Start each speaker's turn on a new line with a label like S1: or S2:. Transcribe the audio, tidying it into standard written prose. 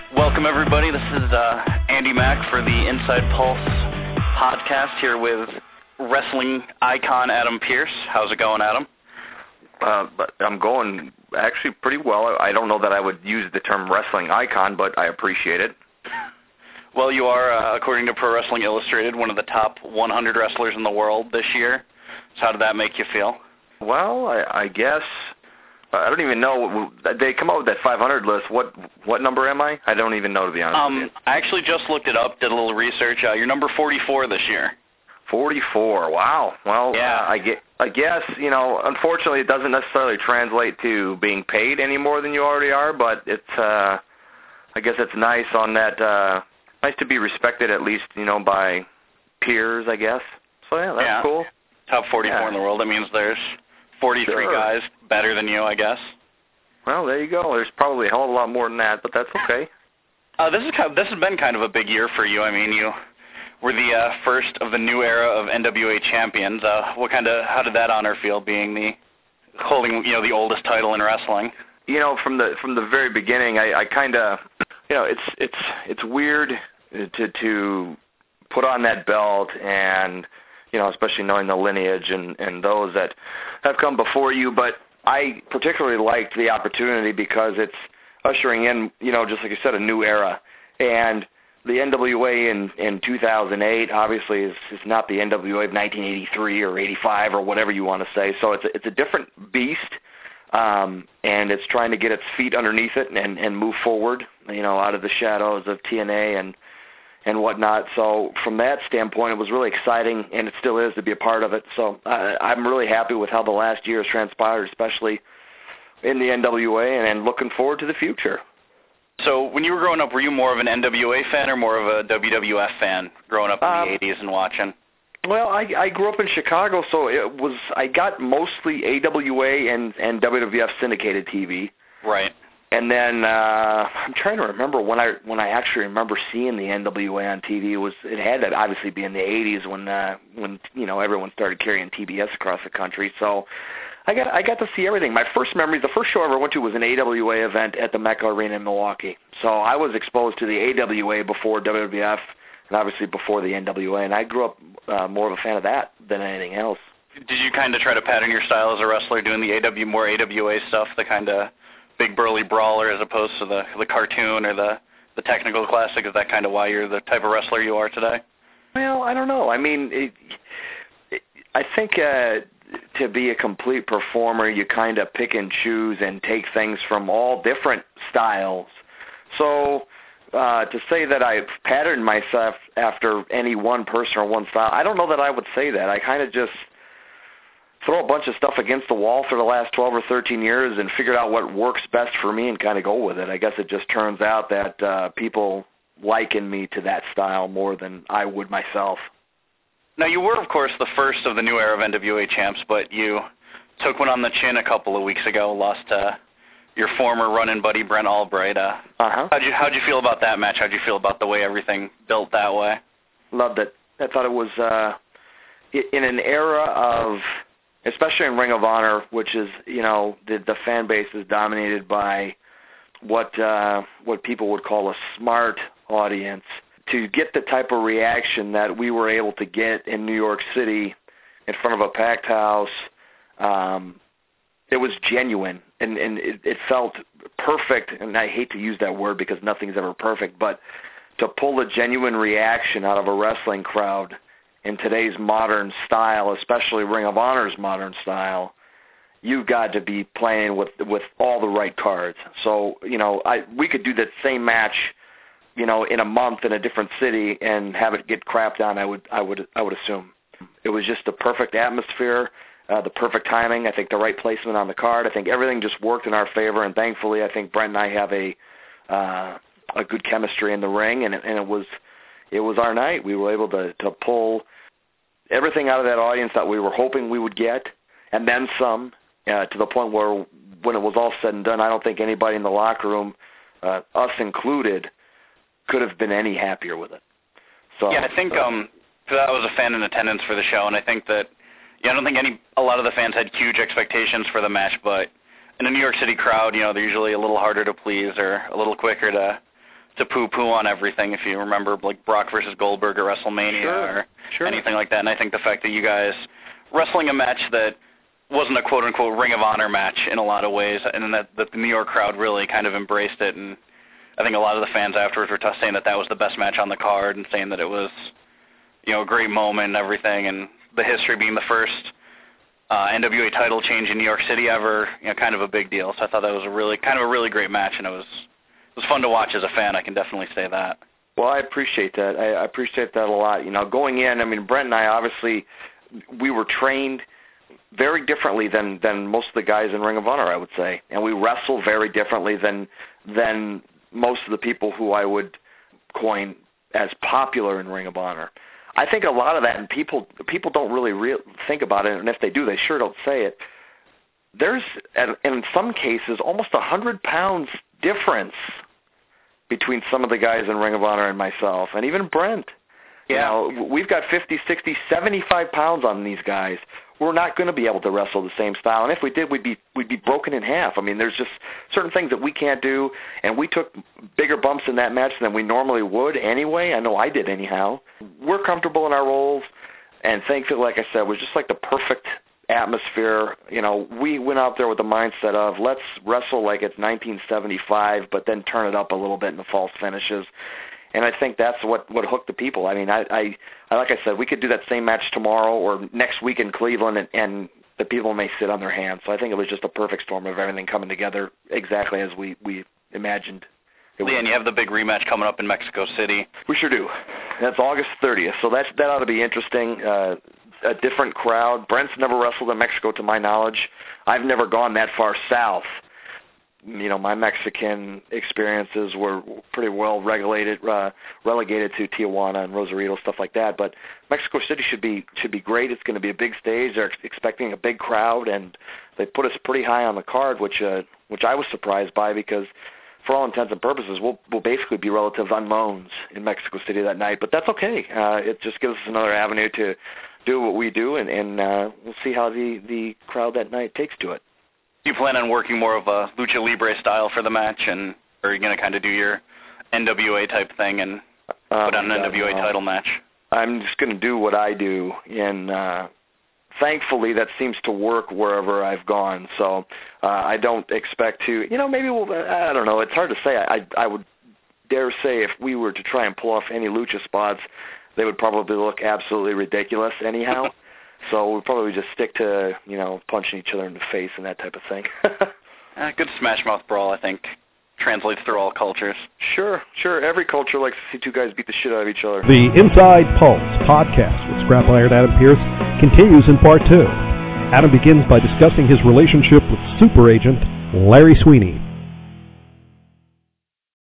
S1: Welcome, everybody. This is Andy Mack for the Inside Pulse podcast here with wrestling icon Adam Pearce. How's it going, Adam?
S2: But I'm going actually pretty well. I don't know that I would use the term wrestling icon, but I appreciate it.
S1: Well, you are, according to Pro Wrestling Illustrated, one of the top 100 wrestlers in the world this year. So how did that make you feel?
S2: Well, I guess I don't even know. They come up with that 500 list. What number am I? I don't even know, to be honest with you.
S1: I actually just looked it up, did a little research. You're number 44 this year.
S2: 44. Wow. Well,
S1: yeah.
S2: I guess, you know, unfortunately it doesn't necessarily translate to being paid any more than you already are, but it's I guess it's nice on that nice to be respected at least, you know, by peers, I guess. So yeah, that's cool.
S1: Top 44 in the world. That means there's 43 guys better than you, I guess.
S2: Well, there you go. There's probably a hell of a lot more than that, but that's okay.
S1: This has been kind of a big year for you. I mean, you were the first of the new era of NWA champions. How did that honor feel, being holding the oldest title in wrestling?
S2: You know, from the very beginning, I kind of, you know, it's weird to put on that belt, and you know, especially knowing the lineage and those that have come before you. But I particularly liked the opportunity because it's ushering in, you know, just like you said, a new era. And the NWA in 2008 obviously is not the NWA of 1983 or 85 or whatever you want to say. So it's a different beast, and it's trying to get its feet underneath it and move forward, you know, out of the shadows of TNA and whatnot. So from that standpoint, it was really exciting, and it still is, to be a part of it. So I'm really happy with how the last year has transpired, especially in the NWA, and looking forward to the future.
S1: So when you were growing up, were you more of an NWA fan or more of a WWF fan growing up in the 80s and watching?
S2: Well, I grew up in Chicago, so I got mostly AWA and WWF syndicated TV.
S1: Right.
S2: And then I'm trying to remember when I actually remember seeing the NWA on TV. It had to obviously be in the 80s when you know, everyone started carrying TBS across the country. So I got to see everything. My first memory, the first show I ever went to was an AWA event at the Mecca Arena in Milwaukee. So I was exposed to the AWA before WWF and obviously before the NWA, and I grew up more of a fan of that than anything else.
S1: Did you kind of try to pattern your style as a wrestler, doing the more AWA stuff, the kind of big burly brawler, as opposed to the cartoon or the technical classic? Is that kind of why you're the type of wrestler you are today?
S2: Well, I don't know. I mean, I think to be a complete performer, you kind of pick and choose and take things from all different styles. So to say that I've patterned myself after any one person or one style, I don't know that I would say that. I kind of just throw a bunch of stuff against the wall for the last 12 or 13 years and figured out what works best for me and kind of go with it. I guess it just turns out that people liken me to that style more than I would myself.
S1: Now, you were, of course, the first of the new era of NWA champs, but you took one on the chin a couple of weeks ago, lost to your former run-in buddy, Brent Albright. How'd you feel about that match? How'd you feel about the way everything built that way?
S2: Loved it. I thought it was in an era of, especially in Ring of Honor, which is, you know, the fan base is dominated by what people would call a smart audience. To get the type of reaction that we were able to get in New York City in front of a packed house, it was genuine, and it felt perfect, and I hate to use that word because nothing's ever perfect, but to pull a genuine reaction out of a wrestling crowd in today's modern style, especially Ring of Honor's modern style, you've got to be playing with all the right cards. So, you know, we could do that same match, you know, in a month in a different city and have it get crapped on. I would assume it was just the perfect atmosphere, the perfect timing. I think the right placement on the card. I think everything just worked in our favor, and thankfully, I think Brent and I have a good chemistry in the ring, and it was our night. We were able to pull everything out of that audience that we were hoping we would get, and then some, to the point where when it was all said and done, I don't think anybody in the locker room, us included, could have been any happier with it. So
S1: yeah, I think I was a fan in attendance for the show, and I think that I don't think a lot of the fans had huge expectations for the match, but in a New York City crowd, you know, they're usually a little harder to please or a little quicker to to poo-poo on everything, if you remember, like Brock versus Goldberg at WrestleMania or anything like that. And I think the fact that you guys wrestling a match that wasn't a quote-unquote Ring of Honor match in a lot of ways, and that the New York crowd really kind of embraced it. And I think a lot of the fans afterwards were saying that was the best match on the card and saying that it was, a great moment and everything. And the history being the first NWA title change in New York City ever, kind of a big deal. So I thought that was a really great match, and it was fun to watch as a fan. I can definitely say that.
S2: Well, I appreciate that. I appreciate that a lot. Going in, Brent and I, obviously, we were trained very differently than most of the guys in Ring of Honor, I would say. And we wrestle very differently than most of the people who I would coin as popular in Ring of Honor. I think a lot of that, and people don't really think about it, and if they do, they sure don't say it. There's, in some cases, almost 100 pounds difference between some of the guys in Ring of Honor and myself, and even Brent.
S1: Yeah.
S2: We've got 50, 60, 75 pounds on these guys. We're not going to be able to wrestle the same style, and if we did, we'd be broken in half. There's just certain things that we can't do, and we took bigger bumps in that match than we normally would anyway. I know I did anyhow. We're comfortable in our roles, and thankfully, like I said, it was just like the perfect atmosphere. We went out there with the mindset of let's wrestle like it's 1975, but then turn it up a little bit in the false finishes. And I think that's what hooked the people. I like I said, we could do that same match tomorrow or next week in Cleveland, and the people may sit on their hands. So I think it was just a perfect storm of everything coming together exactly as we imagined.
S1: Yeah, and you have the big rematch coming up in Mexico City.
S2: We sure do. That's August 30th, so that ought to be interesting. A different crowd. Brent's never wrestled in Mexico, to my knowledge. I've never gone that far south. My Mexican experiences were pretty well relegated to Tijuana and Rosarito, stuff like that. But Mexico City should be great. It's going to be a big stage. They're expecting a big crowd, and they put us pretty high on the card, which I was surprised by because, for all intents and purposes, we'll basically be relative unknowns in Mexico City that night. But that's okay. It just gives us another avenue to do what we do, and we'll see how the crowd that night takes to it.
S1: Do you plan on working more of a Lucha Libre style for the match, or are you going to kind of do your NWA type thing and put on an NWA title match?
S2: I'm just going to do what I do, and thankfully that seems to work wherever I've gone. So I don't expect to, maybe I don't know. It's hard to say. I would dare say if we were to try and pull off any lucha spots, they would probably look absolutely ridiculous anyhow. So we'll probably just stick to, punching each other in the face and that type of thing.
S1: Good Smash Mouth brawl, I think, translates through all cultures.
S2: Sure. Every culture likes to see two guys beat the shit out of each other.
S3: The Inside Pulse podcast with Scrap Iron Adam Pearce continues in part 2. Adam begins by discussing his relationship with super agent Larry Sweeney.